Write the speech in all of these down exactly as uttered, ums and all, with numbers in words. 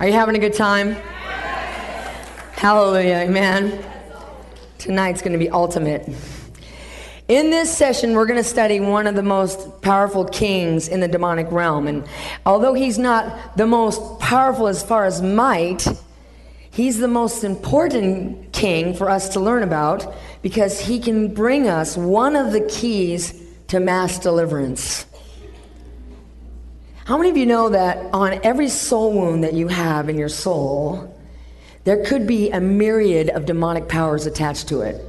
Are you having a good time? Hallelujah, amen. Tonight's going to be ultimate. In this session, we're going to study one of the most powerful kings in the demonic realm. And although he's not the most powerful as far as might, he's the most important king for us to learn about because he can bring us one of the keys to mass deliverance. How many of you know that on every soul wound that you have in your soul, there could be a myriad of demonic powers attached to it?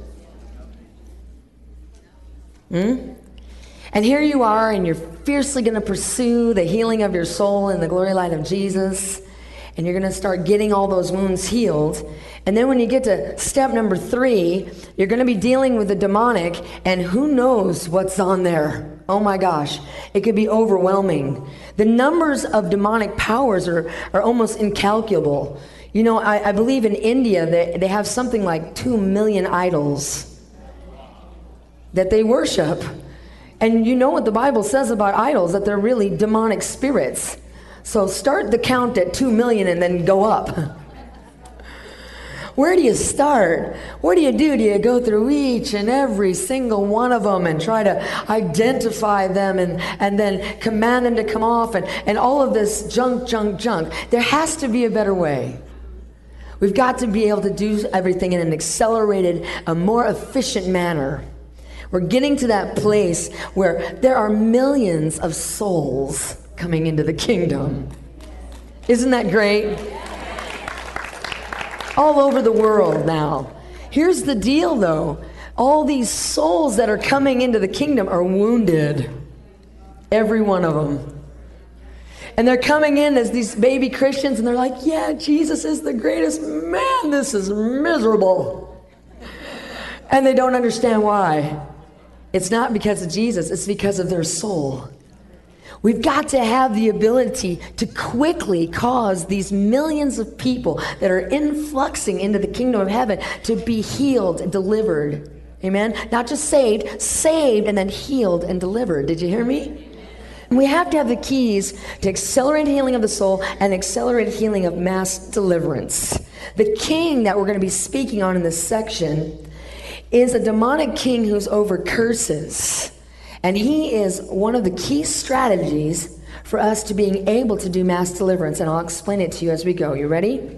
Hmm? And here you are, and you're fiercely going to pursue the healing of your soul in the glory light of Jesus, and you're going to start getting all those wounds healed. And then when you get to step number three, you're going to be dealing with the demonic, and who knows what's on there? Oh my gosh, it could be overwhelming. The numbers of demonic powers are, are almost incalculable. You know, I, I believe in India they, they have something like two million idols that they worship. And you know what the Bible says about idols, that they're really demonic spirits. So start the count at two million and then go up. Where do you start? What do you do? Do you go through each and every single one of them and try to identify them and, and then command them to come off and, and all of this junk, junk, junk? There has to be a better way. We've got to be able to do everything in an accelerated, a more efficient manner. We're getting to that place where there are millions of souls coming into the kingdom. Isn't that great? All over the world now. Here's the deal though. All these souls that are coming into the kingdom are wounded. Every one of them. And they're coming in as these baby Christians and they're like, yeah, Jesus is the greatest. Man, this is miserable. And they don't understand why. It's not because of Jesus, it's because of their soul. We've got to have the ability to quickly cause these millions of people that are influxing into the kingdom of heaven to be healed and delivered. Amen? Not just saved, saved and then healed and delivered. Did you hear me? And we have to have the keys to accelerate healing of the soul and accelerate healing of mass deliverance. The king that we're going to be speaking on in this section is a demonic king who's over curses. And he is one of the key strategies for us to being able to do mass deliverance. And I'll explain it to you as we go. You ready?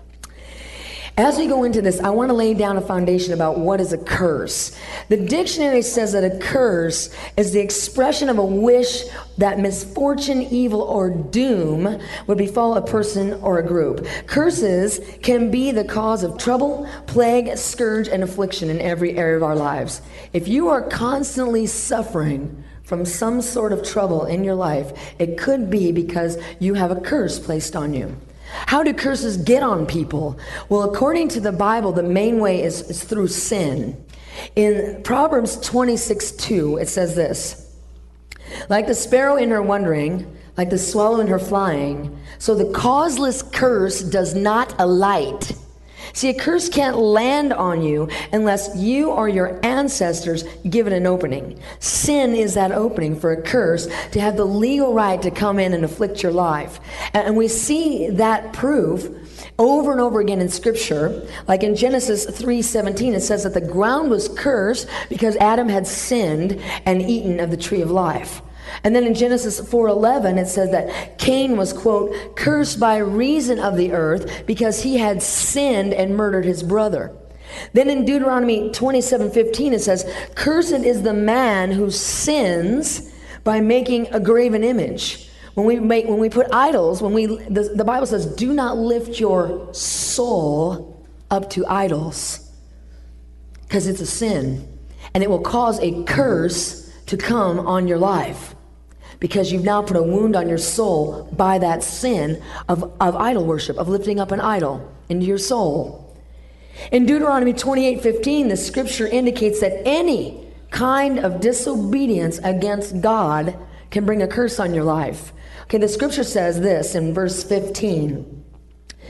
As we go into this, I want to lay down a foundation about what is a curse. The dictionary says that a curse is the expression of a wish that misfortune, evil, or doom would befall a person or a group. Curses can be the cause of trouble, plague, scourge, and affliction in every area of our lives. If you are constantly suffering from some sort of trouble in your life, it could be because you have a curse placed on you. How do curses get on people? Well, according to the Bible, the main way is, is through sin. In Proverbs twenty-six two, it says this: like the sparrow in her wandering, like the swallow in her flying, so the causeless curse does not alight. See, a curse can't land on you unless you or your ancestors give it an opening. Sin is that opening for a curse to have the legal right to come in and afflict your life. And we see that proof over and over again in Scripture. Like in Genesis three seventeen, it says that the ground was cursed because Adam had sinned and eaten of the tree of life. And then in Genesis four eleven, it says that Cain was, quote, cursed by reason of the earth because he had sinned and murdered his brother. Then in Deuteronomy twenty-seven fifteen, it says, cursed is the man who sins by making a graven image. When we make, when we put idols, when we, the, the Bible says, do not lift your soul up to idols, because it's a sin, and it will cause a curse to come on your life. Because you've now put a wound on your soul by that sin of, of idol worship, of lifting up an idol into your soul. In Deuteronomy twenty-eight fifteen, the scripture indicates that any kind of disobedience against God can bring a curse on your life. Okay, the scripture says this in verse fifteen.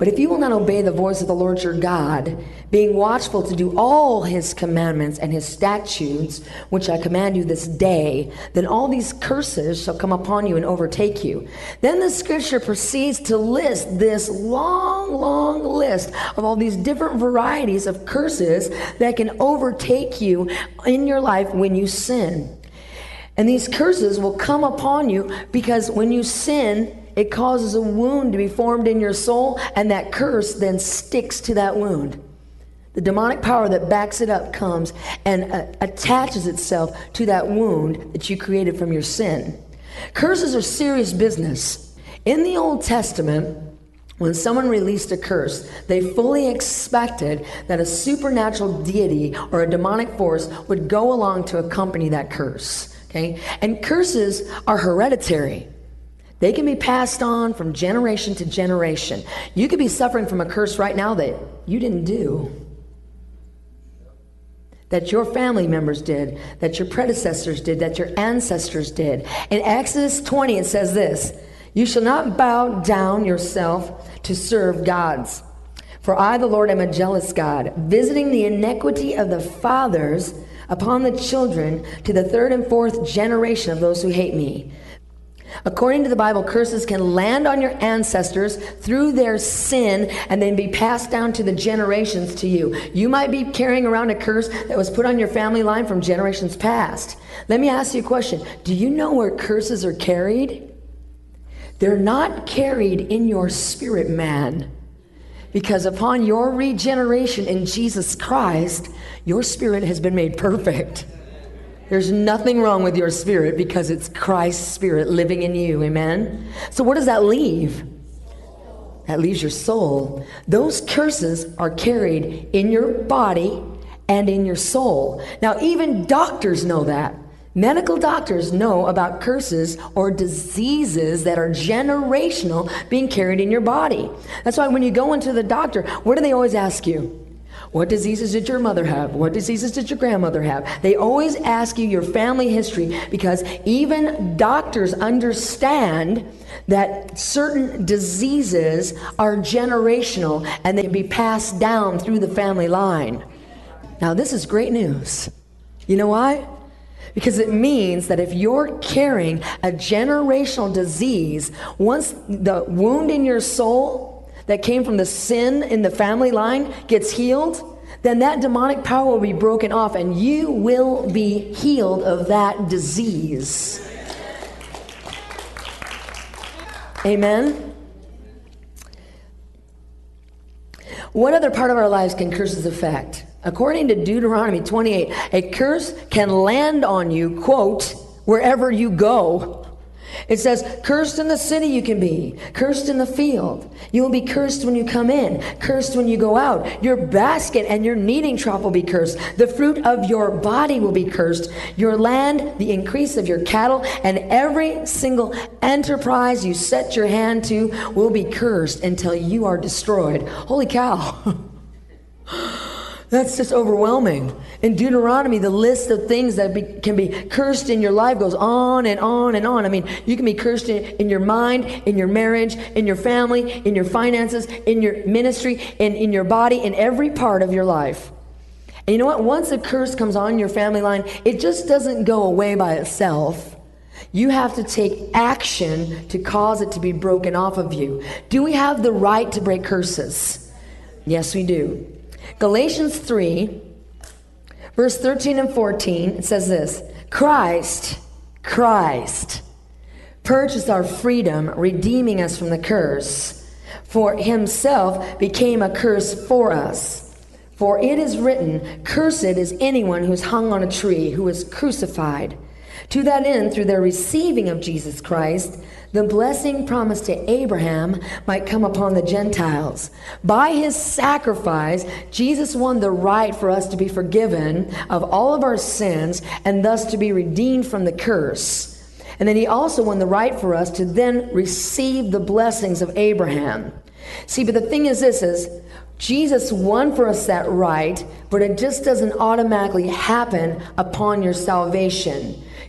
But if you will not obey the voice of the Lord your God, being watchful to do all his commandments and his statutes, which I command you this day, then all these curses shall come upon you and overtake you. Then the scripture proceeds to list this long, long list of all these different varieties of curses that can overtake you in your life when you sin. And these curses will come upon you because when you sin, it causes a wound to be formed in your soul, and that curse then sticks to that wound. The demonic power that backs it up comes and uh, attaches itself to that wound that you created from your sin. Curses are serious business. In the Old Testament, when someone released a curse, they fully expected that a supernatural deity or a demonic force would go along to accompany that curse. Okay? And curses are hereditary. They can be passed on from generation to generation. You could be suffering from a curse right now that you didn't do, that your family members did, that your predecessors did, that your ancestors did. In Exodus twenty, it says this, "You shall not bow down yourself to serve gods. For I, the Lord, am a jealous God, visiting the iniquity of the fathers upon the children to the third and fourth generation of those who hate me." According to the Bible, curses can land on your ancestors through their sin and then be passed down to the generations to you. You might be carrying around a curse that was put on your family line from generations past. Let me ask you a question. Do you know where curses are carried? They're not carried in your spirit, man. Because upon your regeneration in Jesus Christ, your spirit has been made perfect. There's nothing wrong with your spirit because it's Christ's spirit living in you. Amen? So what does that leave? That leaves your soul. Those curses are carried in your body and in your soul. Now, even doctors know that. Medical doctors know about curses or diseases that are generational being carried in your body. That's why when you go into the doctor, what do they always ask you? What diseases did your mother have? What diseases did your grandmother have? They always ask you your family history because even doctors understand that certain diseases are generational and they can be passed down through the family line. Now, this is great news. You know why? Because it means that if you're carrying a generational disease, once the wound in your soul that came from the sin in the family line gets healed, then that demonic power will be broken off and you will be healed of that disease. Amen? What other part of our lives can curses affect? According to Deuteronomy twenty-eight, a curse can land on you, quote, wherever you go. It says, cursed in the city you can be, cursed in the field. You will be cursed when you come in, cursed when you go out. Your basket and your kneading trough will be cursed. The fruit of your body will be cursed. Your land, the increase of your cattle, and every single enterprise you set your hand to will be cursed until you are destroyed. Holy cow. That's just overwhelming. In Deuteronomy, the list of things that be, can be cursed in your life goes on and on and on. I mean, you can be cursed in, in your mind, in your marriage, in your family, in your finances, in your ministry, in, in your body, in every part of your life. And you know what? Once a curse comes on your family line, it just doesn't go away by itself. You have to take action to cause it to be broken off of you. Do we have the right to break curses? Yes, we do. Galatians three, verse thirteen and fourteen, it says this, Christ, Christ, purchased our freedom, redeeming us from the curse, for himself became a curse for us. For it is written, cursed is anyone who is hung on a tree, who is crucified. To that end, through their receiving of Jesus Christ, the blessing promised to Abraham might come upon the Gentiles. By his sacrifice, Jesus won the right for us to be forgiven of all of our sins and thus to be redeemed from the curse. And then he also won the right for us to then receive the blessings of Abraham. See, but the thing is this, is Jesus won for us that right, but it just doesn't automatically happen upon your salvation.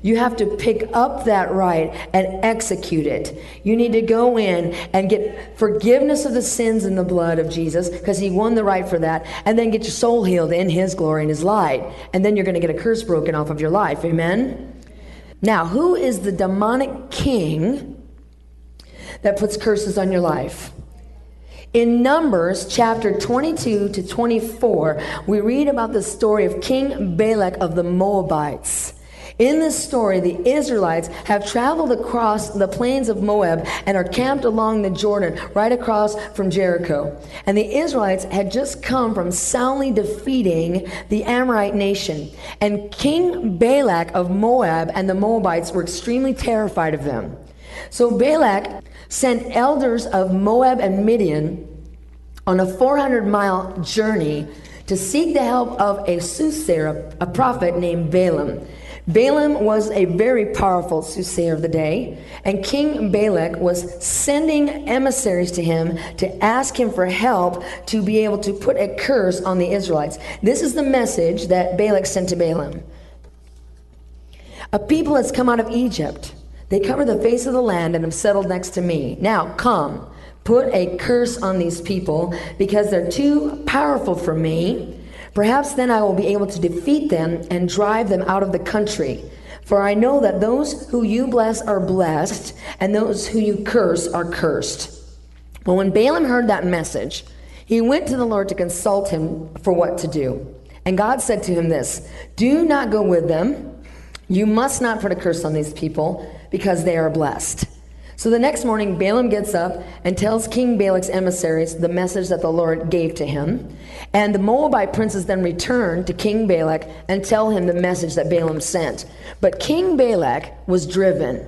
You have to pick up that right and execute it. You need to go in and get forgiveness of the sins in the blood of Jesus, because he won the right for that, and then get your soul healed in his glory and his light. And then you're going to get a curse broken off of your life. Amen? Now, who is the demonic king that puts curses on your life? In Numbers chapter twenty-two to twenty-four, we read about the story of King Balak of the Moabites. In this story, the Israelites have traveled across the plains of Moab and are camped along the Jordan, right across from Jericho. And the Israelites had just come from soundly defeating the Amorite nation. And King Balak of Moab and the Moabites were extremely terrified of them. So Balak sent elders of Moab and Midian on a four hundred mile journey to seek the help of a soothsayer, a prophet named Balaam. Balaam was a very powerful soothsayer of the day, and King Balak was sending emissaries to him to ask him for help to be able to put a curse on the Israelites. This is the message that Balak sent to Balaam. A people has come out of Egypt. They cover the face of the land and have settled next to me. Now come, put a curse on these people, because they're too powerful for me. Perhaps then I will be able to defeat them and drive them out of the country. For I know that those who you bless are blessed, and those who you curse are cursed. Well, when Balaam heard that message, he went to the Lord to consult him for what to do. And God said to him this: do not go with them. You must not put a curse on these people, because they are blessed. So the next morning, Balaam gets up and tells King Balak's emissaries the message that the Lord gave to him. And the Moabite princes then return to King Balak and tell him the message that Balaam sent. But King Balak was driven.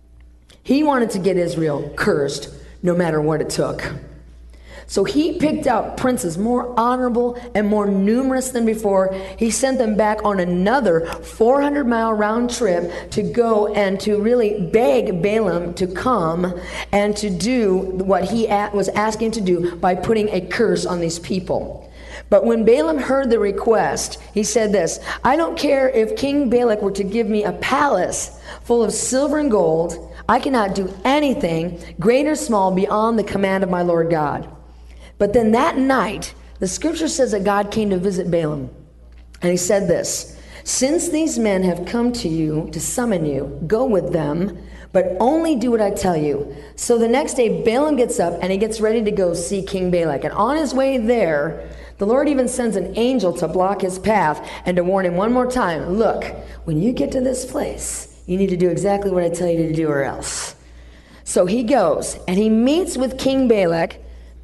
He wanted to get Israel cursed no matter what it took. So he picked out princes more honorable and more numerous than before. He sent them back on another four hundred mile round trip to go and to really beg Balaam to come and to do what he was asking to do by putting a curse on these people. But when Balaam heard the request, he said this: I don't care if King Balak were to give me a palace full of silver and gold. I cannot do anything, great or small, beyond the command of my Lord God. But then that night, the scripture says that God came to visit Balaam. And he said this: since these men have come to you to summon you, go with them, but only do what I tell you. So the next day, Balaam gets up and he gets ready to go see King Balak. And on his way there, the Lord even sends an angel to block his path and to warn him one more time: look, when you get to this place, you need to do exactly what I tell you to do, or else. So he goes and he meets with King Balak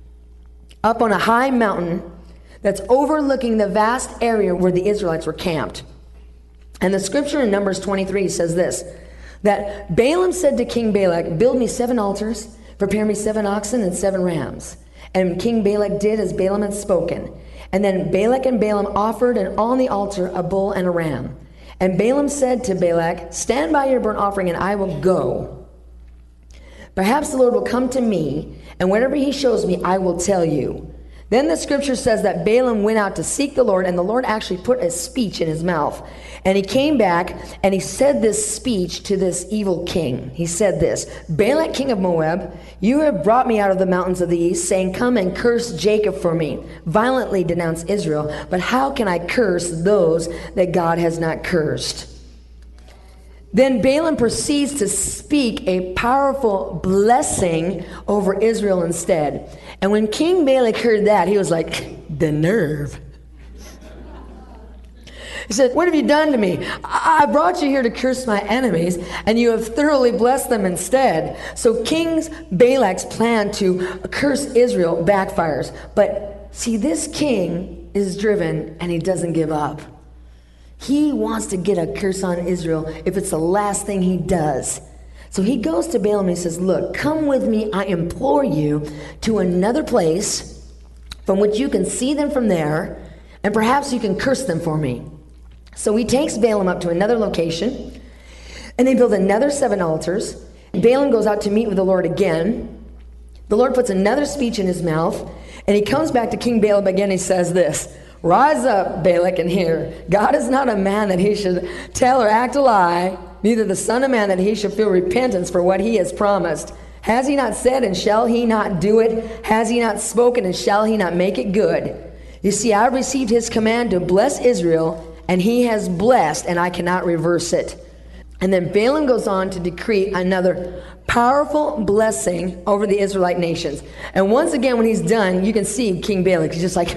up on a high mountain that's overlooking the vast area where the Israelites were camped. And the scripture in Numbers twenty-three says this: that Balaam said to King Balak, build me seven altars, prepare me seven oxen and seven rams. And King Balak did as Balaam had spoken. And then Balak and Balaam offered and on the altar a bull and a ram. And Balaam said to Balak, stand by your burnt offering and I will go. Perhaps the Lord will come to me, and whatever he shows me, I will tell you. Then the scripture says that Balaam went out to seek the Lord, and the Lord actually put a speech in his mouth. And he came back, and he said this speech to this evil king. He said this: Balak, king of Moab, you have brought me out of the mountains of the east, saying, come and curse Jacob for me, violently denounce Israel. But how can I curse those that God has not cursed? Then Balaam proceeds to speak a powerful blessing over Israel instead. And when King Balak heard that, he was like, the nerve. He said, what have you done to me? I brought you here to curse my enemies, and you have thoroughly blessed them instead. So King Balak's plan to curse Israel backfires. But see, this king is driven, and he doesn't give up. He wants to get a curse on Israel if it's the last thing he does. So he goes to Balaam and he says, look, come with me, I implore you, to another place from which you can see them from there, and perhaps you can curse them for me. So he takes Balaam up to another location, and they build another seven altars. Balaam goes out to meet with the Lord again. The Lord puts another speech in his mouth, and he comes back to King Balaam again. He says this: rise up, Balak, and hear. God is not a man that he should tell or act a lie. neither the Son of Man that he should feel repentance for what he has promised. Has he not said, and shall he not do it? Has he not spoken, and shall he not make it good? You see, I received his command to bless Israel, and he has blessed, and I cannot reverse it. And then Balaam goes on to decree another powerful blessing over the Israelite nations. And once again, when he's done, you can see King Balak. He's just like,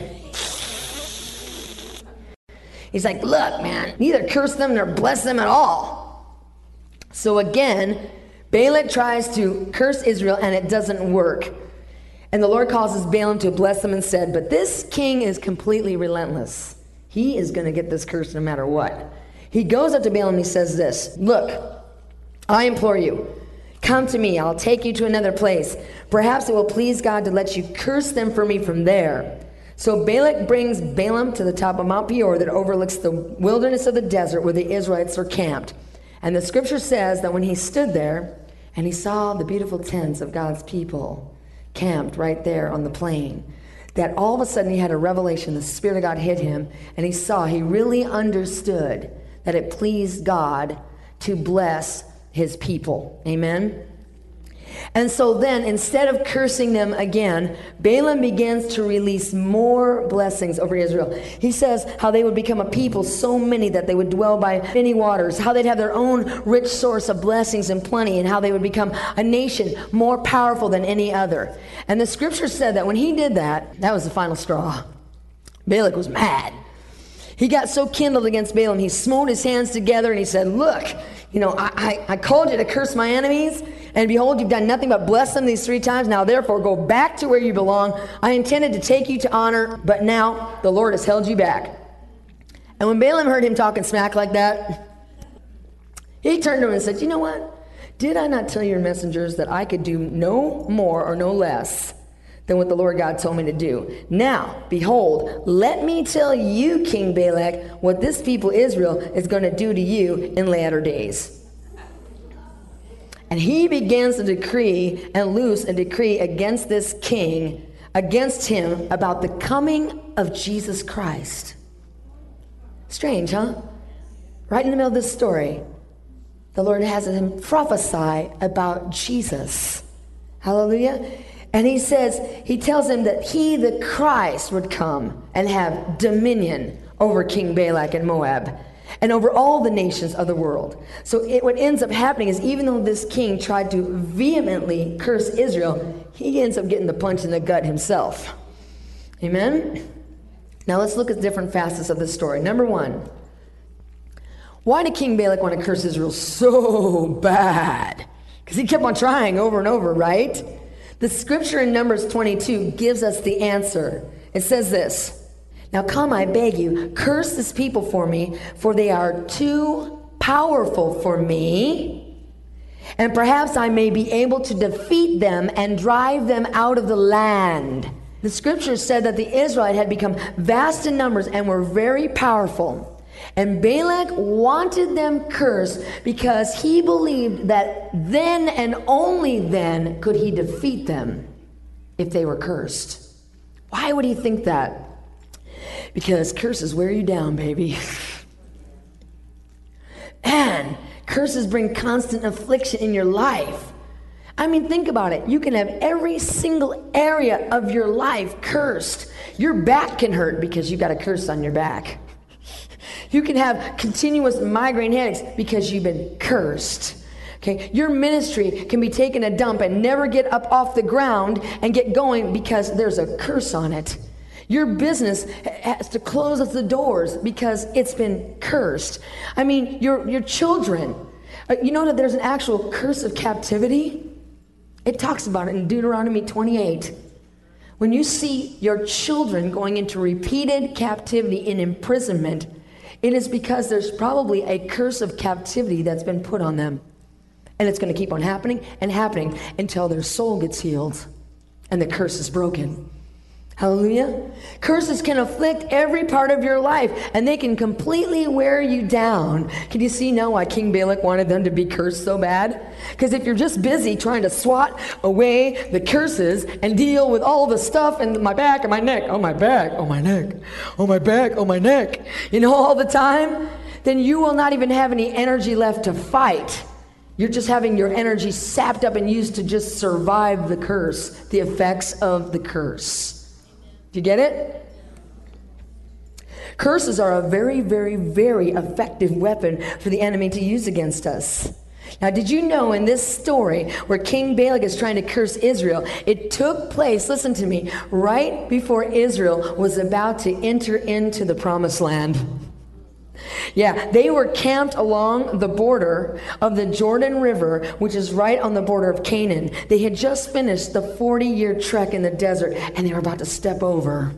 he's like, look, man, neither curse them nor bless them at all. So again, Balak tries to curse Israel, and it doesn't work. And the Lord causes Balaam to bless them and said, but this king is completely relentless. He is going to get this curse no matter what. He goes up to Balaam and he says this, look, I implore you, come to me, I'll take you to another place. Perhaps it will please God to let you curse them for me from there. So Balak brings Balaam to the top of Mount Peor that overlooks the wilderness of the desert where the Israelites are camped. And the scripture says that when he stood there and he saw the beautiful tents of God's people camped right there on the plain, that all of a sudden he had a revelation. The Spirit of God hit him, and he saw, he really understood that it pleased God to bless his people. Amen? And so then, instead of cursing them again, Balaam begins to release more blessings over Israel. He says how they would become a people so many that they would dwell by many waters, how they'd have their own rich source of blessings and plenty, and how they would become a nation more powerful than any other. And the scripture said that when he did that, that was the final straw. Balak was mad. He got so kindled against Balaam, he smote his hands together and he said, look, you know, I, I, I called you to curse my enemies, and behold, you've done nothing but bless them these three times. Now therefore go back to where you belong. I intended to take you to honor, but now the Lord has held you back. And when Balaam heard him talking smack like that, he turned to him and said, you know what? Did I not tell your messengers that I could do no more or no less than what the Lord God told me to do? Now, behold, let me tell you, King Balak, what this people Israel is going to do to you in latter days. And he begins to decree and loose a decree against this king, against him, about the coming of Jesus Christ. Strange, huh? Right in the middle of this story, the Lord has him prophesy about Jesus. Hallelujah. And he says, he tells him that he, the Christ, would come and have dominion over King Balak and Moab and over all the nations of the world. So it, what ends up happening is, even though this king tried to vehemently curse Israel, he ends up getting the punch in the gut himself. Amen? Now let's look at different facets of this story. Number one, why did King Balak want to curse Israel so bad? Because he kept on trying over and over, right? The scripture in Numbers twenty-two gives us the answer. It says this, now come, I beg you, curse this people for me, for they are too powerful for me, and perhaps I may be able to defeat them and drive them out of the land. The scripture said that the Israelites had become vast in numbers and were very powerful. And Balak wanted them cursed because he believed that then and only then could he defeat them if they were cursed. Why would he think that? Because curses wear you down, baby. And curses bring constant affliction in your life. I mean, think about it. You can have every single area of your life cursed. Your back can hurt because you got a curse on your back. You can have continuous migraine headaches because you've been cursed. Okay, your ministry can be taking a dump and never get up off the ground and get going because there's a curse on it. Your business has to close its the doors because it's been cursed. I mean, your your children. You know that there's an actual curse of captivity? It talks about it in Deuteronomy twenty-eight. When you see your children going into repeated captivity in imprisonment, it is because there's probably a curse of captivity that's been put on them. And it's going to keep on happening and happening until their soul gets healed and the curse is broken. Hallelujah. Curses can afflict every part of your life, and they can completely wear you down. Can you see now why King Balak wanted them to be cursed so bad? Because if you're just busy trying to swat away the curses and deal with all the stuff in my back and my neck, oh my back, oh my neck, oh my back, oh my neck, you know, all the time, then you will not even have any energy left to fight. You're just having your energy sapped up and used to just survive the curse, the effects of the curse. Do you get it? Curses are a very, very, very effective weapon for the enemy to use against us. Now, did you know in this story where King Balak is trying to curse Israel, it took place, listen to me, right before Israel was about to enter into the promised land. Yeah, they were camped along the border of the Jordan River, which is right on the border of Canaan. They had just finished the forty-year trek in the desert, and they were about to step over.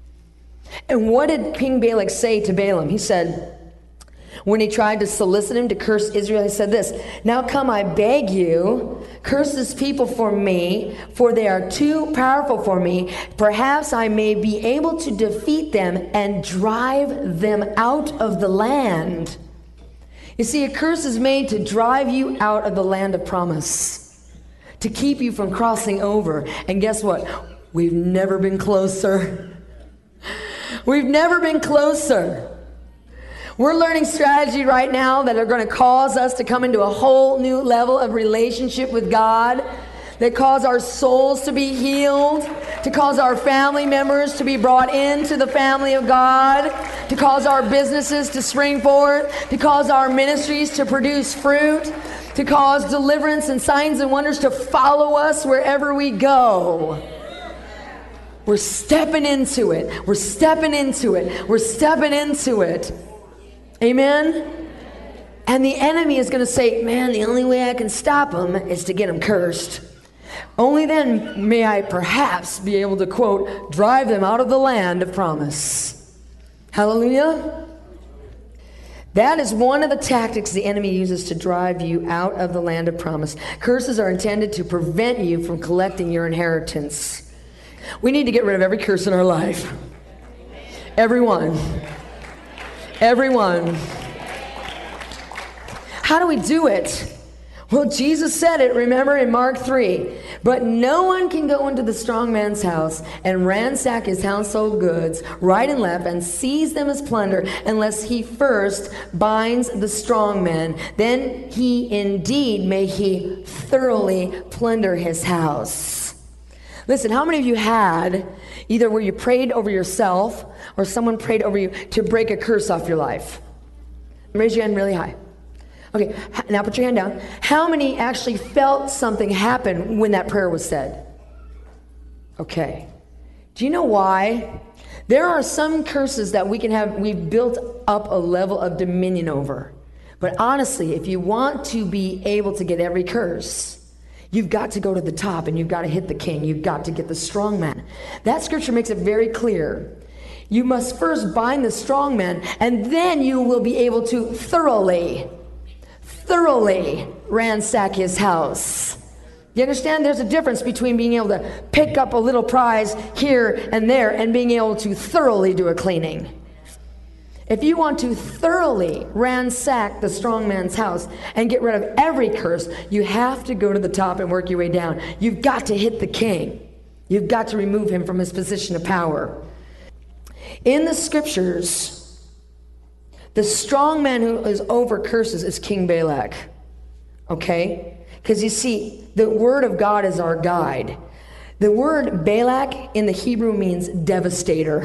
And what did King Balak say to Balaam? He said, when he tried to solicit him to curse Israel, he said this, "Now come, I beg you, curse this people for me, for they are too powerful for me. Perhaps I may be able to defeat them and drive them out of the land." You see, a curse is made to drive you out of the land of promise, to keep you from crossing over. And guess what? We've never been closer. We've never been closer. We're learning strategy right now that are going to cause us to come into a whole new level of relationship with God, that cause our souls to be healed, to cause our family members to be brought into the family of God, to cause our businesses to spring forth, to cause our ministries to produce fruit, to cause deliverance and signs and wonders to follow us wherever we go. We're stepping into it. We're stepping into it. We're stepping into it. Amen? And the enemy is going to say, man, the only way I can stop him is to get him cursed. Only then may I perhaps be able to, quote, drive them out of the land of promise. Hallelujah? That is one of the tactics the enemy uses to drive you out of the land of promise. Curses are intended to prevent you from collecting your inheritance. We need to get rid of every curse in our life. Everyone. Everyone. How do we do it? Well, Jesus said it, remember, in Mark three. But no one can go into the strong man's house and ransack his household goods right and left and seize them as plunder unless he first binds the strong man. Then he indeed may he thoroughly plunder his house. Listen, how many of you had either where you prayed over yourself or someone prayed over you to break a curse off your life? Raise your hand really high. Okay, now put your hand down. How many actually felt something happen when that prayer was said? Okay. Do you know why? There are some curses that we can have, we've built up a level of dominion over. But honestly, if you want to be able to get every curse, you've got to go to the top and you've got to hit the king. You've got to get the strong man. That scripture makes it very clear. You must first bind the strong man, and then you will be able to thoroughly, thoroughly ransack his house. You understand? There's a difference between being able to pick up a little prize here and there and being able to thoroughly do a cleaning. If you want to thoroughly ransack the strong man's house and get rid of every curse, you have to go to the top and work your way down. You've got to hit the king. You've got to remove him from his position of power. In the scriptures, the strong man who is over curses is King Balak. Okay? Because you see, the word of God is our guide. The word Balak in the Hebrew means devastator.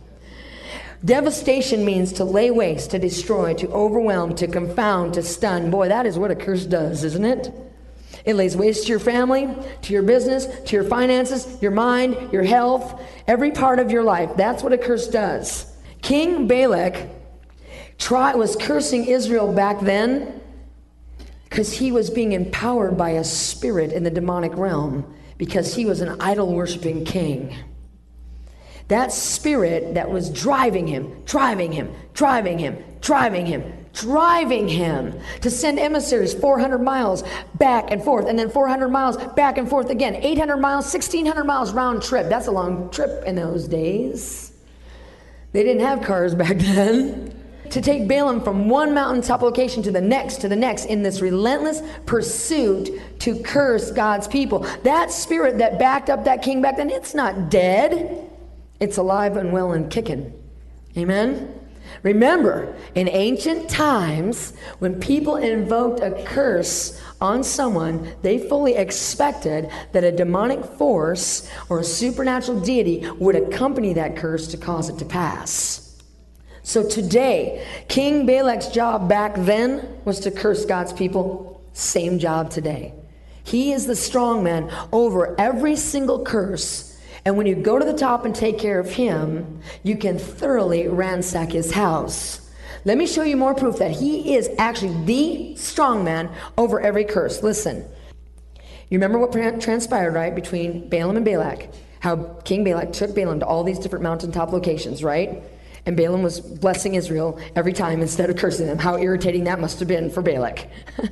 Devastation means to lay waste, to destroy, to overwhelm, to confound, to stun. Boy, that is what a curse does, isn't it? It lays waste to your family, to your business, to your finances, your mind, your health, every part of your life. That's what a curse does. King Balak try, was cursing Israel back then because he was being empowered by a spirit in the demonic realm, because he was an idol-worshiping king. That spirit that was driving him, driving him, driving him, driving him, driving him to send emissaries four hundred miles back and forth, and then four hundred miles back and forth again, eight hundred miles, sixteen hundred miles round trip. That's a long trip in those days. They didn't have cars back then. To take Balaam from one mountaintop location to the next, to the next, in this relentless pursuit to curse God's people. That spirit that backed up that king back then, it's not dead. It's alive and well and kicking. Amen? Remember, in ancient times, when people invoked a curse on someone, they fully expected that a demonic force or a supernatural deity would accompany that curse to cause it to pass. So today, King Balak's job back then was to curse God's people. Same job today. He is the strong man over every single curse. And when you go to the top and take care of him, you can thoroughly ransack his house. Let me show you more proof that he is actually the strong man over every curse. Listen, you remember what transpired, right, between Balaam and Balak? How King Balak took Balaam to all these different mountaintop locations, right? And Balaam was blessing Israel every time instead of cursing them. How irritating that must have been for Balak.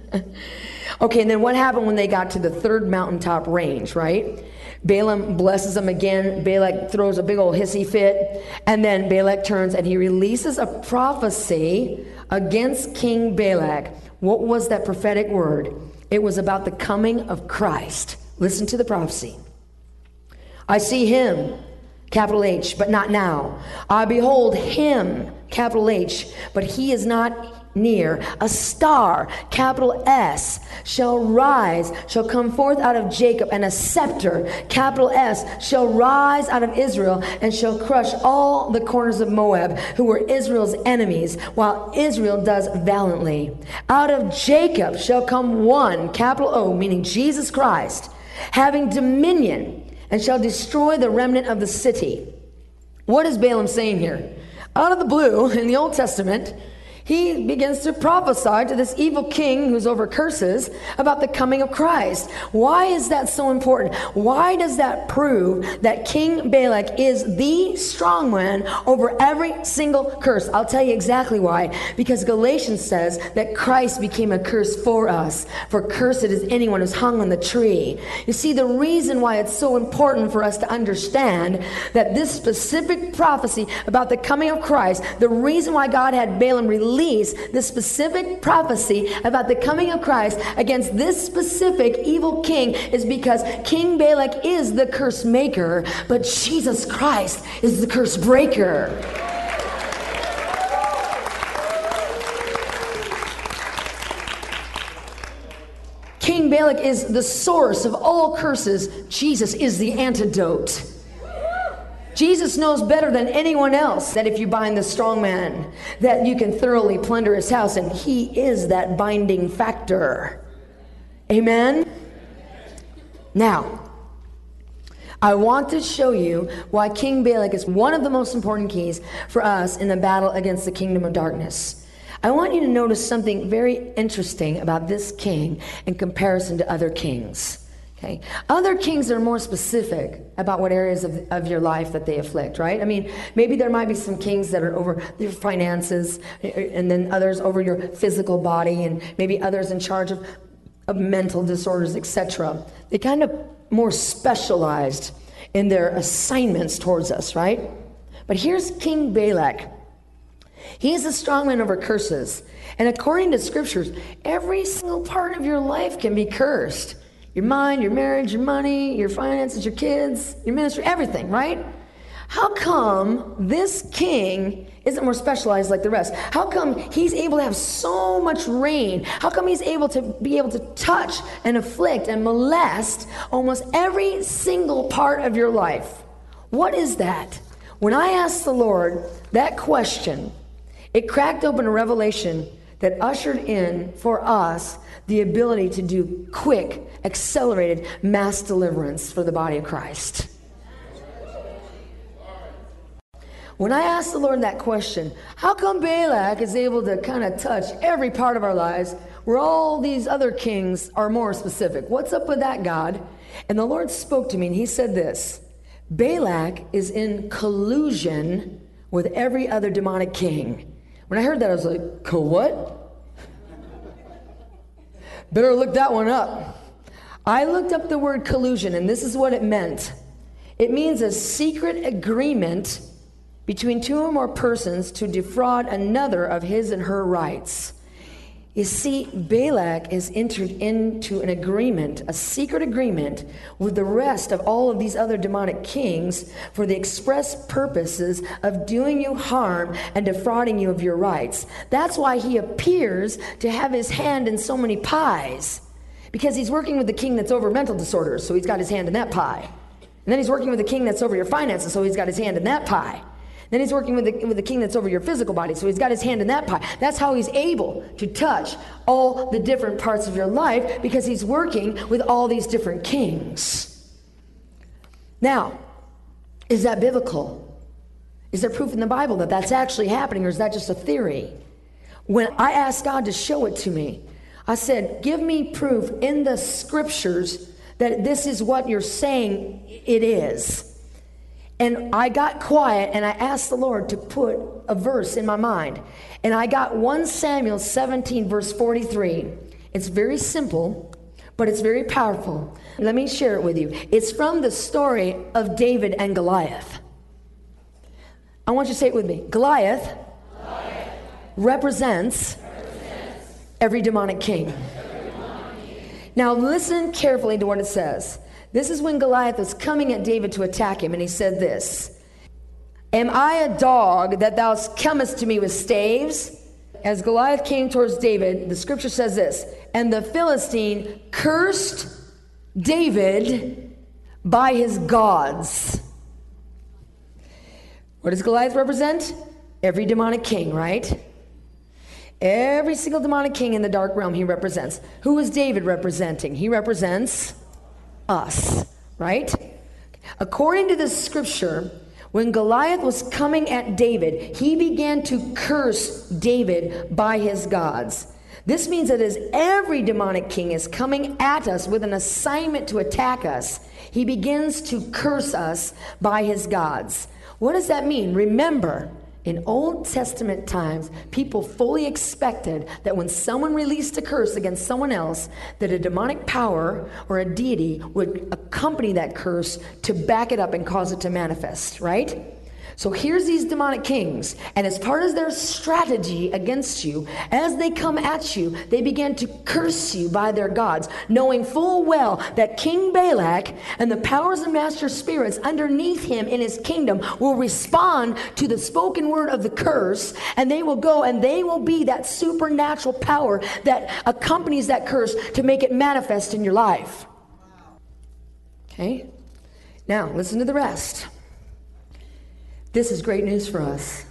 Okay, and then what happened when they got to the third mountaintop range, right? Balaam blesses them again. Balak throws a big old hissy fit. And then Balak turns and he releases a prophecy against King Balak. What was that prophetic word? It was about the coming of Christ. Listen to the prophecy. I see him, capital H, but not now. I behold him, capital H, but he is not near. A star, capital S, shall rise, shall come forth out of Jacob, and a scepter, capital S, shall rise out of Israel, and shall crush all the corners of Moab, who were Israel's enemies, while Israel does valiantly. Out of Jacob shall come one, capital O, meaning Jesus Christ, having dominion, and shall destroy the remnant of the city. What is Balaam saying here? Out of the blue, in the Old Testament, he begins to prophesy to this evil king who's over curses about the coming of Christ. Why is that so important? Why does that prove that King Balak is the strong man over every single curse? I'll tell you exactly why. Because Galatians says that Christ became a curse for us. For cursed is anyone who's hung on the tree. You see, the reason why it's so important for us to understand that this specific prophecy about the coming of Christ, the reason why God had Balaam release the specific prophecy about the coming of Christ against this specific evil king is because King Balak is the curse maker, but Jesus Christ is the curse breaker. King Balak is the source of all curses. Jesus is the antidote. Jesus knows better than anyone else that if you bind the strong man, that you can thoroughly plunder his house, and he is that binding factor. Amen? Now, I want to show you why King Balak is one of the most important keys for us in the battle against the kingdom of darkness. I want you to notice something very interesting about this king in comparison to other kings. Okay. Other kings are more specific about what areas of, of your life that they afflict, right? I mean, maybe there might be some kings that are over your finances, and then others over your physical body, and maybe others in charge of, of mental disorders, et cetera. They kind of more specialized in their assignments towards us, right? But here's King Balak. He is a strong man over curses. And according to scriptures, every single part of your life can be cursed. Your mind, your marriage, your money, your finances, your kids, your ministry, everything, right? How come this king isn't more specialized like the rest? How come he's able to have so much reign? How come he's able to be able to touch and afflict and molest almost every single part of your life? What is that? When I asked the Lord that question, it cracked open a revelation that ushered in for us the ability to do quick, accelerated mass deliverance for the body of Christ. When I asked the Lord that question, how come Balak is able to kind of touch every part of our lives where all these other kings are more specific? What's up with that, God? And the Lord spoke to me and he said this: Balak is in collusion with every other demonic king. When I heard that, I was like, "Co what?" Better look that one up. I looked up the word collusion, and this is what it meant. It means a secret agreement between two or more persons to defraud another of his and her rights. You see, Balak is entered into an agreement, a secret agreement with the rest of all of these other demonic kings for the express purposes of doing you harm and defrauding you of your rights. That's why he appears to have his hand in so many pies, because he's working with the king that's over mental disorders, so he's got his hand in that pie. And then he's working with the king that's over your finances, so he's got his hand in that pie. Then he's working with the, with the king that's over your physical body, so he's got his hand in that pie. That's how he's able to touch all the different parts of your life, because he's working with all these different kings. Now, is that biblical? Is there proof in the Bible that that's actually happening, or is that just a theory? When I asked God to show it to me, I said, give me proof in the scriptures that this is what you're saying it is. And I got quiet and I asked the Lord to put a verse in my mind. And I got First Samuel seventeen, verse forty-three. It's very simple, but it's very powerful. Let me share it with you. It's from the story of David and Goliath. I want you to say it with me. Goliath, Goliath. Represents, represents every demonic king. Every demonic king. Now listen carefully to what it says. This is when Goliath was coming at David to attack him, and he said this, am I a dog that thou comest to me with staves? As Goliath came towards David, the scripture says this, and the Philistine cursed David by his gods. What does Goliath represent? Every demonic king, right? Every single demonic king in the dark realm he represents. Who is David representing? He represents us, right? According to this scripture, when Goliath was coming at David, he began to curse David by his gods. This means that as every demonic king is coming at us with an assignment to attack us, he begins to curse us by his gods. What does that mean? Remember, in Old Testament times, people fully expected that when someone released a curse against someone else, that a demonic power or a deity would accompany that curse to back it up and cause it to manifest, right? So here's these demonic kings, and as part of their strategy against you, as they come at you, they began to curse you by their gods, knowing full well that King Balak and the powers and master spirits underneath him in his kingdom will respond to the spoken word of the curse, and they will go and they will be that supernatural power that accompanies that curse to make it manifest in your life. Okay? Now, listen to the rest. This is great news for us.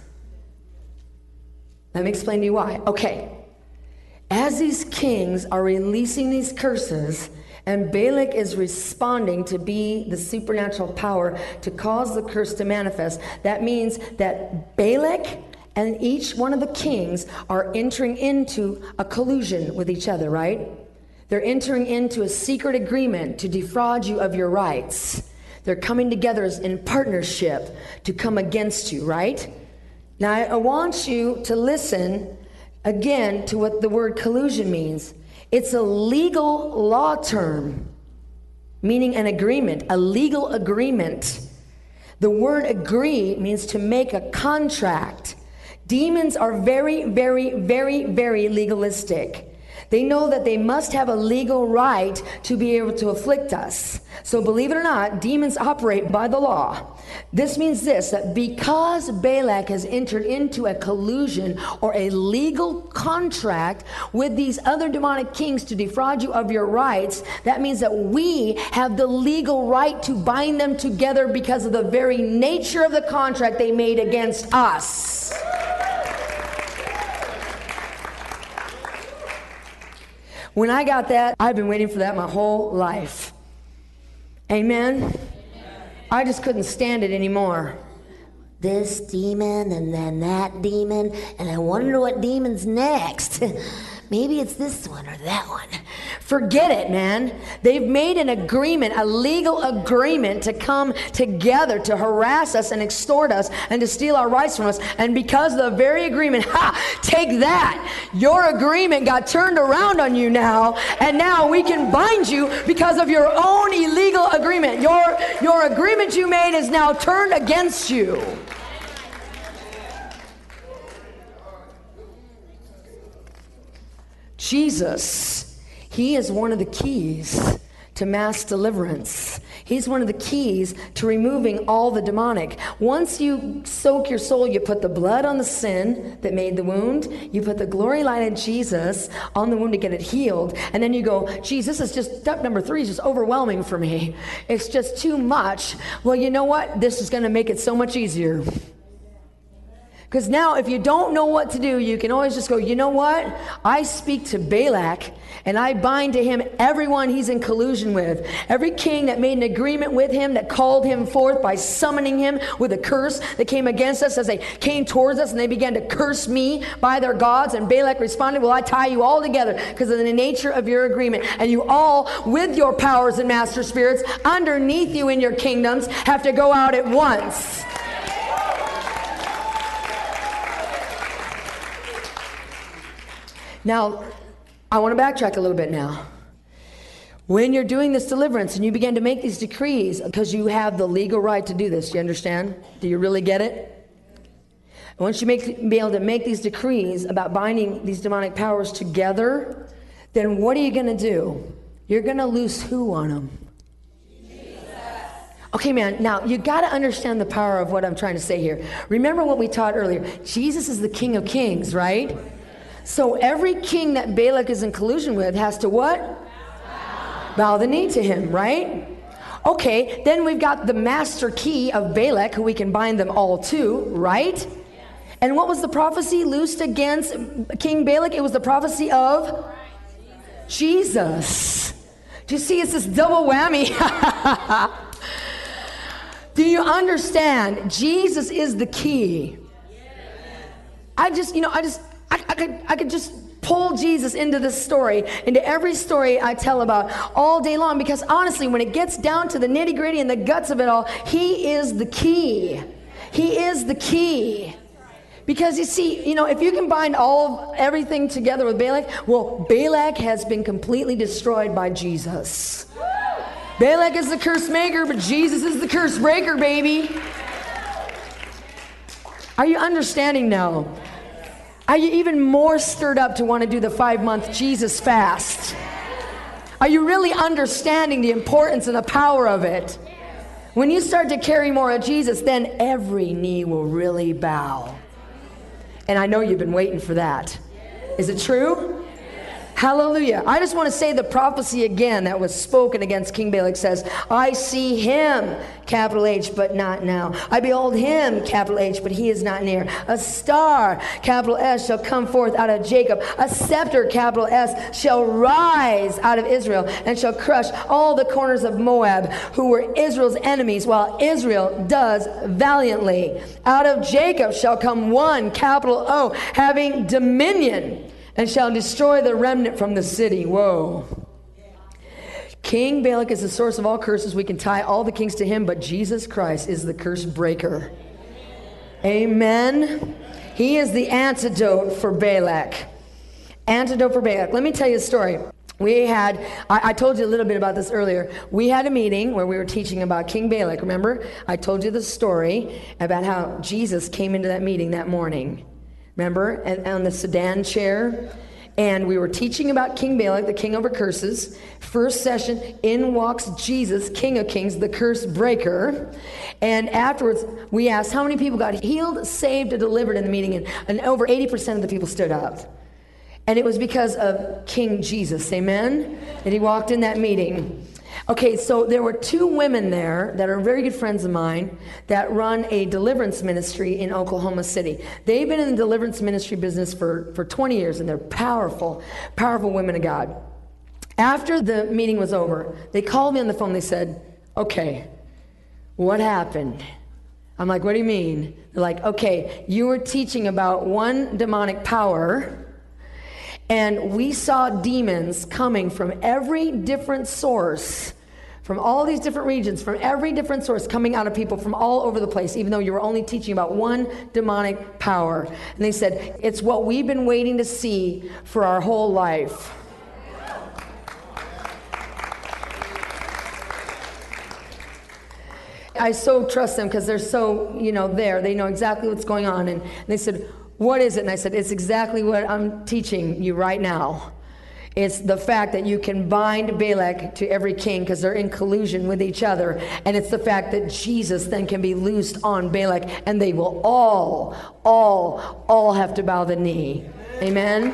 Let me explain to you why. Okay. As these kings are releasing these curses, and Balak is responding to be the supernatural power to cause the curse to manifest, that means that Balak and each one of the kings are entering into a collusion with each other, right? They're entering into a secret agreement to defraud you of your rights. They're coming together in partnership to come against you, right? Now, I want you to listen again to what the word collusion means. It's a legal law term, meaning an agreement, a legal agreement. The word agree means to make a contract. Demons are very, very, very, very legalistic. They know that they must have a legal right to be able to afflict us. So believe it or not, demons operate by the law. This means this, that because Balak has entered into a collusion or a legal contract with these other demonic kings to defraud you of your rights, that means that we have the legal right to bind them together because of the very nature of the contract they made against us. When I got that, I've been waiting for that my whole life. Amen? Amen. I just couldn't stand it anymore. This demon and then that demon, and I wonder what demon's next. Maybe it's this one or that one. Forget it, man. They've made an agreement, a legal agreement to come together to harass us and extort us and to steal our rights from us. And because of the very agreement, ha, take that. Your agreement got turned around on you now, and now we can bind you because of your own illegal agreement. Your, your agreement you made is now turned against you. Jesus, he is one of the keys to mass deliverance. He's one of the keys to removing all the demonic. Once you soak your soul, you put the blood on the sin that made the wound. You put the glory light of Jesus on the wound to get it healed. And then you go, geez, this is just, step number three is just overwhelming for me. It's just too much. Well, you know what? This is going to make it so much easier. Because now if you don't know what to do, you can always just go, you know what? I speak to Balak and I bind to him everyone he's in collusion with. Every king that made an agreement with him, that called him forth by summoning him with a curse that came against us as they came towards us and they began to curse me by their gods. And Balak responded, well, I tie you all together because of the nature of your agreement. And you all, with your powers and master spirits underneath you in your kingdoms, have to go out at once. Now, I want to backtrack a little bit now. When you're doing this deliverance and you begin to make these decrees, because you have the legal right to do this, do you understand? Do you really get it? Once you make, be able to make these decrees about binding these demonic powers together, then what are you going to do? You're going to loose who on them? Okay, man, now you got to understand the power of what I'm trying to say here. Remember what we taught earlier. Jesus is the King of Kings, right? So every king that Balak is in collusion with has to what? Bow. Bow the knee to him, right? Okay, then we've got the master key of Balak, who we can bind them all to, right? And what was the prophecy loosed against King Balak? It was the prophecy of Jesus. Do you see, it's this double whammy. Do you understand? Jesus is the key. I just, you know, I just, I, I could, I could just pull Jesus into this story, into every story I tell about all day long, because honestly, when it gets down to the nitty gritty and the guts of it all, he is the key. He is the key. Because you see, you know, if you can bind all of everything together with Balak, well, Balak has been completely destroyed by Jesus. Balak is the curse maker, but Jesus is the curse breaker, baby. Are you understanding now? Are you even more stirred up to want to do the five-month Jesus fast? Are you really understanding the importance and the power of it? When you start to carry more of Jesus, then every knee will really bow. And I know you've been waiting for that. Is it true? Hallelujah. I just want to say the prophecy again that was spoken against King Balak says, I see him, capital H, but not now. I behold him, capital H, but he is not near. A star, capital S, shall come forth out of Jacob. A scepter, capital S, shall rise out of Israel and shall crush all the corners of Moab, who were Israel's enemies, while Israel does valiantly. Out of Jacob shall come one, capital O, having dominion, and shall destroy the remnant from the city. Whoa. King Balak is the source of all curses. We can tie all the kings to him, but Jesus Christ is the curse breaker. Amen. He is the antidote for Balak. Antidote for Balak. Let me tell you a story. We had, I, I told you a little bit about this earlier. We had a meeting where we were teaching about King Balak. Remember? I told you the story about how Jesus came into that meeting that morning. Remember, and on the sedan chair, and we were teaching about King Balak, the king over curses. First session, in walks Jesus, King of Kings, the curse breaker. And afterwards, we asked how many people got healed, saved, or delivered in the meeting, and, and over eighty percent of the people stood up. And it was because of King Jesus, amen? And he walked in that meeting. Okay, so there were two women there that are very good friends of mine that run a deliverance ministry in Oklahoma City. They've been in the deliverance ministry business for, for twenty years, and they're powerful, powerful women of God. After the meeting was over, they called me on the phone. They said, okay, what happened? I'm like, what do you mean? They're like, okay, you were teaching about one demonic power, and we saw demons coming from every different source, from all these different regions, from every different source, coming out of people from all over the place, even though you were only teaching about one demonic power. And they said, it's what we've been waiting to see for our whole life. I so trust them because they're so, you know, there. They know exactly what's going on. And they said, what is it? And I said, it's exactly what I'm teaching you right now. It's the fact that you can bind Balak to every king because they're in collusion with each other. And it's the fact that Jesus then can be loosed on Balak, and they will all, all, all have to bow the knee. Amen?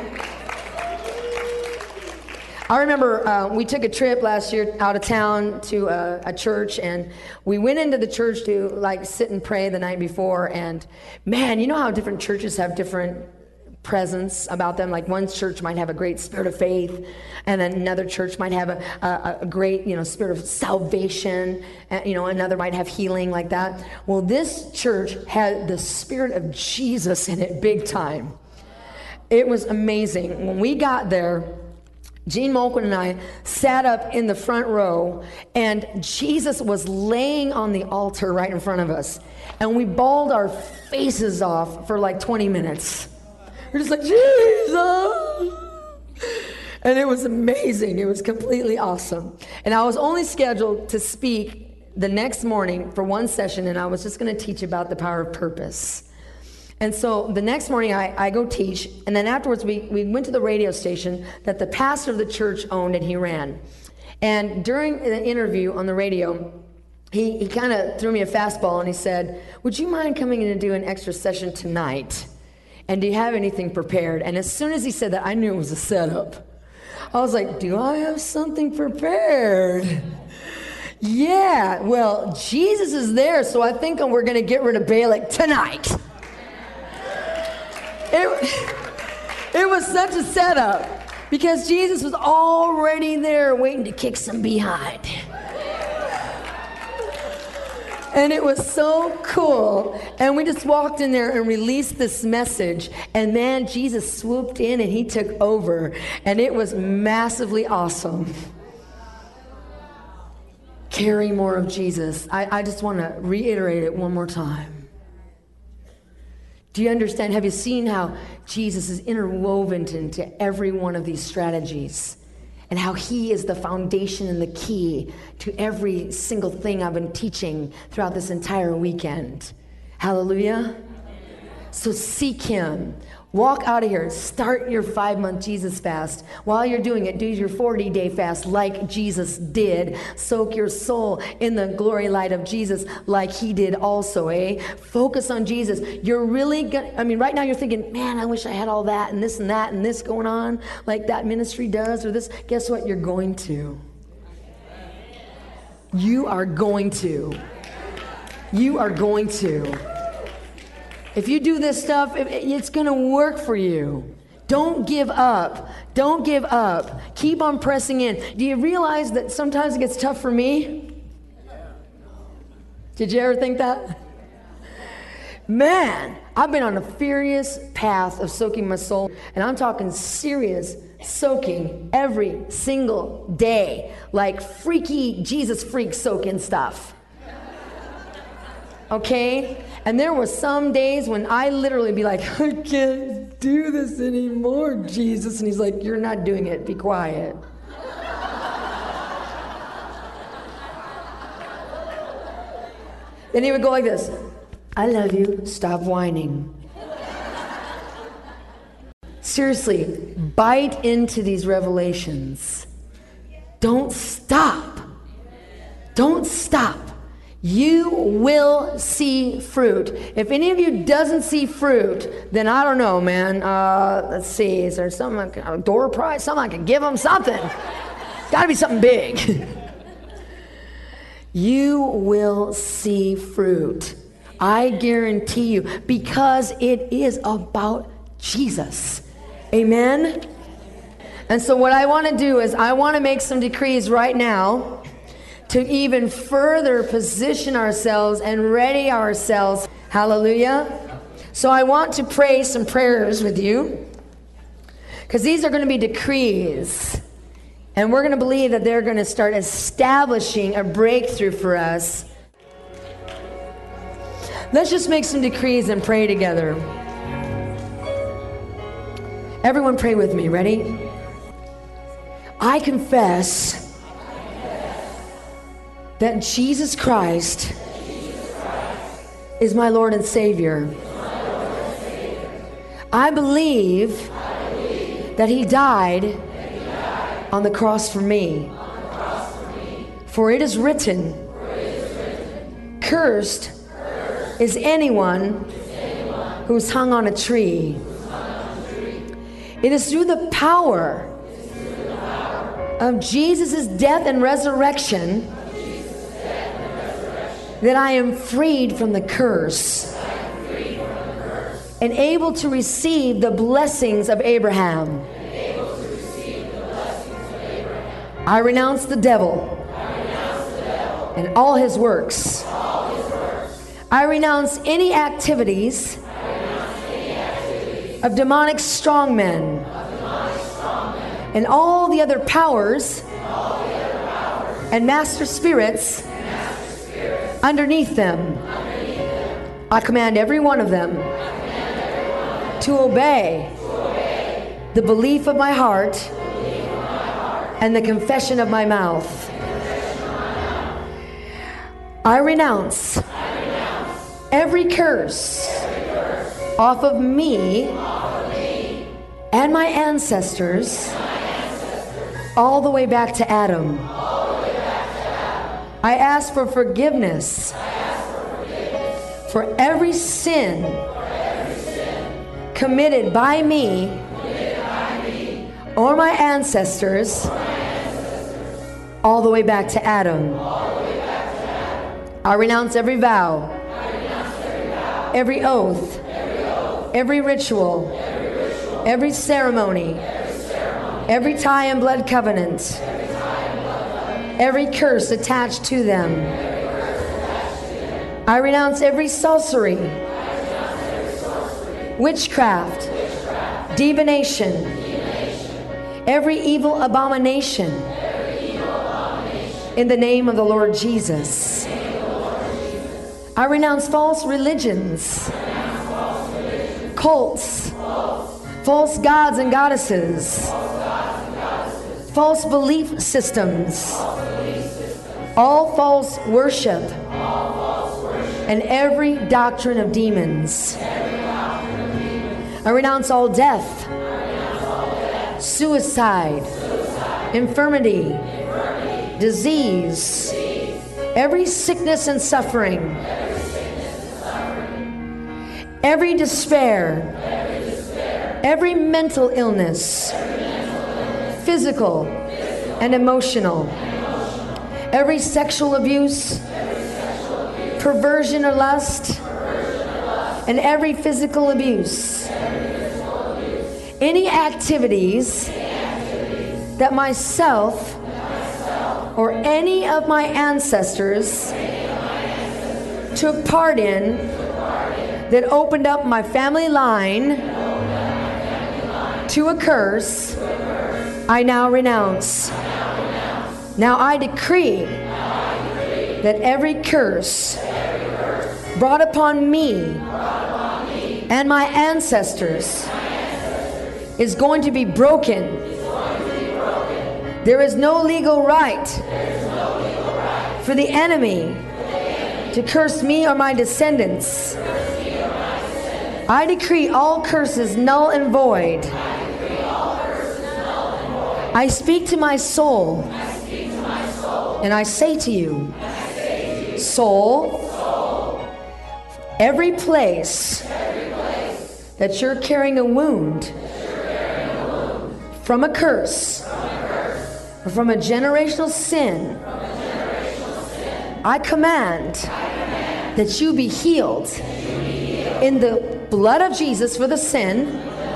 I remember uh, we took a trip last year out of town to a, a church, and we went into the church to like sit and pray the night before. And man, you know how different churches have different presence about them? Like one church might have a great spirit of faith, and then another church might have a, a, a great, you know, spirit of salvation. And, you know, another might have healing like that. Well, this church had the spirit of Jesus in it big time. It was amazing. When we got there, Gene Molkman and I sat up in the front row, and Jesus was laying on the altar right in front of us. And we bawled our faces off for like twenty minutes. We're just like, Jesus! And it was amazing. It was completely awesome. And I was only scheduled to speak the next morning for one session, and I was just going to teach about the power of purpose. And so the next morning I, I go teach, and then afterwards we, we went to the radio station that the pastor of the church owned and he ran. And during the interview on the radio, he, he kind of threw me a fastball and he said, would you mind coming in and do an extra session tonight? And do you have anything prepared? And as soon as he said that, I knew it was a setup. I was like, do I have something prepared? Yeah, well, Jesus is there, so I think we're going to get rid of Balak tonight. It, it was such a setup because Jesus was already there waiting to kick some behind. And it was so cool. And we just walked in there and released this message. And man, Jesus swooped in and he took over. And it was massively awesome. Carry more of Jesus. I, I just want to reiterate it one more time. Do you understand? Have you seen how Jesus is interwoven into every one of these strategies? And how he is the foundation and the key to every single thing I've been teaching throughout this entire weekend. Hallelujah. So seek him. Walk out of here. Start your five-month Jesus fast. While you're doing it, do your forty-day fast like Jesus did. Soak your soul in the glory light of Jesus like he did also, eh? Focus on Jesus. You're really gonna, I mean, right now you're thinking, man, I wish I had all that and this and that and this going on like that ministry does or this. Guess what? You're going to. You are going to. You are going to. If you do this stuff, it's going to work for you. Don't give up. Don't give up. Keep on pressing in. Do you realize that sometimes it gets tough for me? Did you ever think that? Man, I've been on a furious path of soaking my soul, and I'm talking serious soaking every single day, like freaky Jesus freak soaking stuff. Okay? And there were some days when I literally be like, I can't do this anymore, Jesus. And he's like, you're not doing it. Be quiet. Then he would go like this. I love you. Stop whining. Seriously, bite into these revelations. Don't stop. Don't stop. You will see fruit. If any of you doesn't see fruit, then I don't know, man. Uh, let's see. Is there something, I can, a door prize? Something I can give them? Something. It's got to be something big. You will see fruit. I guarantee you, because it is about Jesus. Amen? And so what I want to do is I want to make some decrees right now to even further position ourselves and ready ourselves. Hallelujah. So I want to pray some prayers with you, because these are going to be decrees. And we're going to believe that they're going to start establishing a breakthrough for us. Let's just make some decrees and pray together. Everyone pray with me. Ready? I confess that Jesus Christ is my Lord and Savior. I believe that he died on the cross for me. For it is written, cursed is anyone who's hung on a tree. It is through the power of Jesus' death and resurrection that I am freed from the curse and able to receive the blessings of Abraham. I renounce the devil and all his works. I renounce any activities of demonic strongmen and all the other powers and master spirits underneath them. I command every one of them to obey the belief of my heart and the confession of my mouth. I renounce every curse off of me and my ancestors all the way back to Adam. I ask for forgiveness for every sin committed by me or my ancestors all the way back to Adam. I renounce every vow, every oath, every ritual, every ceremony, every tie and blood covenant, every curse attached to them. I renounce every sorcery, witchcraft, divination, every evil abomination in the name of the Lord Jesus. I renounce false religions, cults, false gods and goddesses, false belief systems, all false worship, and every doctrine of demons. I renounce all death, suicide, infirmity, disease, every sickness and suffering, every despair, every mental illness, physical and emotional, every sexual abuse, perversion or lust, and every physical abuse. Any activities that myself or any of my ancestors took part in that opened up my family line to a curse, I now renounce. Now I decree that every curse brought upon me and my ancestors is going to be broken. There is no legal right for the enemy to curse me or my descendants. I decree all curses null and void. I speak to my soul, and I say to you, soul, every place that you're carrying a wound from a curse or from a generational sin, I command that you be healed in the blood of Jesus for the sin,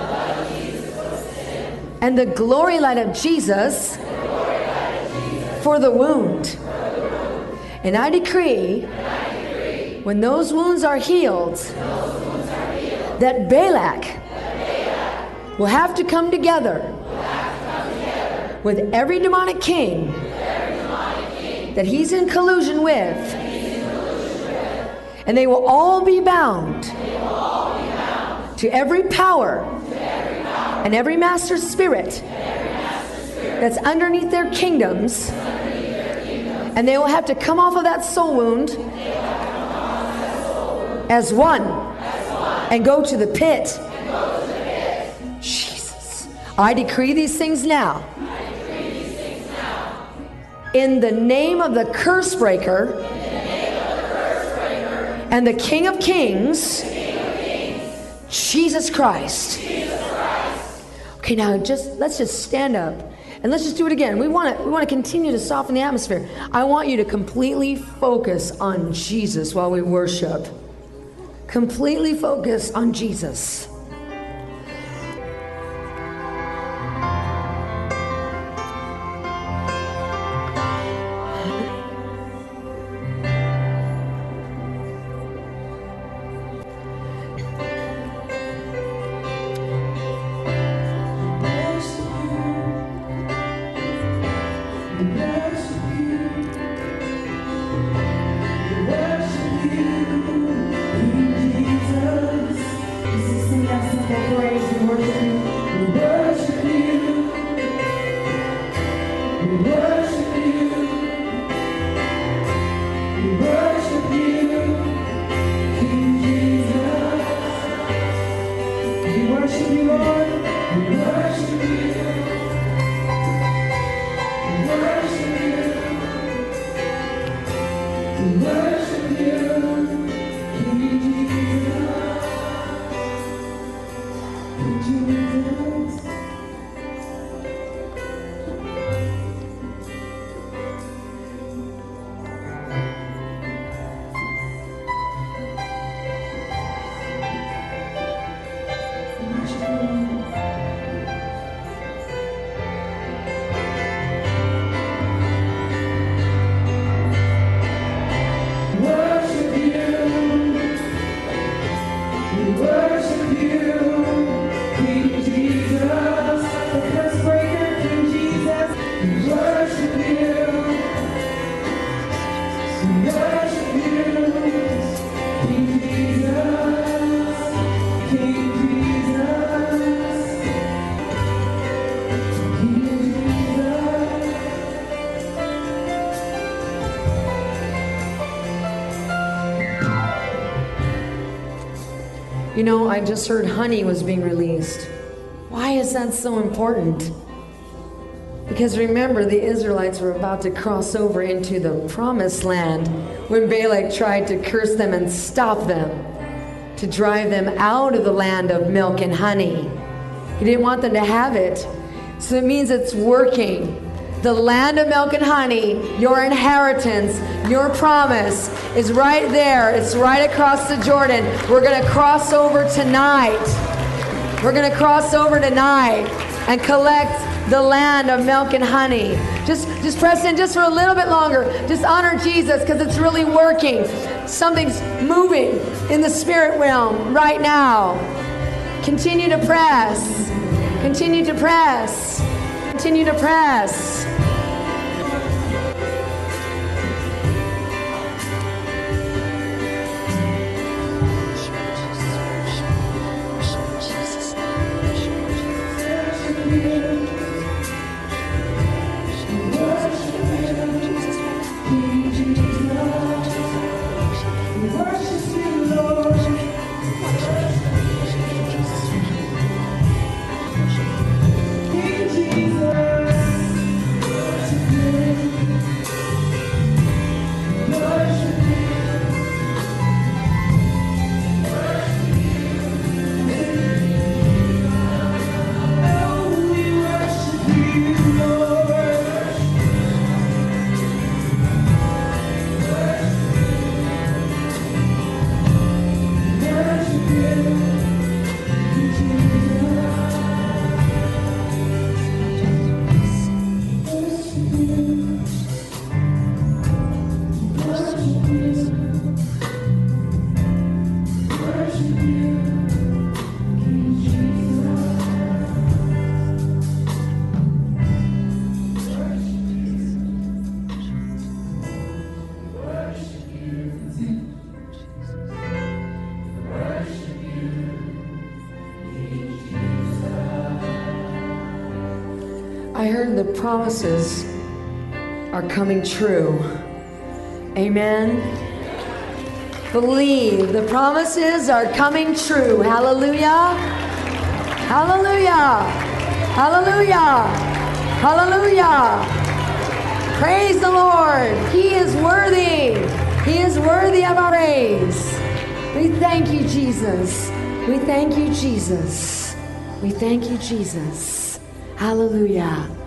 and the glory light of Jesus for the wound. And I decree, when those wounds are healed, that Balak will have to come together with every demonic king that he's in collusion with, and they will all be bound to every power and every master spirit that's underneath their kingdoms, and they will have to come off of that soul wound as one and go to the pit. Jesus. I decree these things now in the name of the curse breaker, and the King of Kings, Jesus Christ. Okay, now just let's just stand up and let's just do it again. We want to we want to continue to soften the atmosphere. I want you to completely focus on Jesus while we worship. Completely focus on Jesus. You know, I just heard honey was being released. Why is that so important? Because remember, the Israelites were about to cross over into the promised land when Balak tried to curse them and stop them, to drive them out of the land of milk and honey. He didn't want them to have it. So it means it's working. The land of milk and honey, your inheritance, your promise is right there. It's right across the Jordan. We're going to cross over tonight. We're going to cross over tonight and collect the land of milk and honey. Just, just press in just for a little bit longer. Just honor Jesus because it's really working. Something's moving in the spirit realm right now. Continue to press. Continue to press. Continue to press. I heard the promises are coming true. Amen. Believe the promises are coming true. Hallelujah. Hallelujah. Hallelujah. Hallelujah. Praise the Lord. He is worthy. He is worthy of our praise. We thank you, Jesus. We thank you, Jesus. We thank you, Jesus. Hallelujah.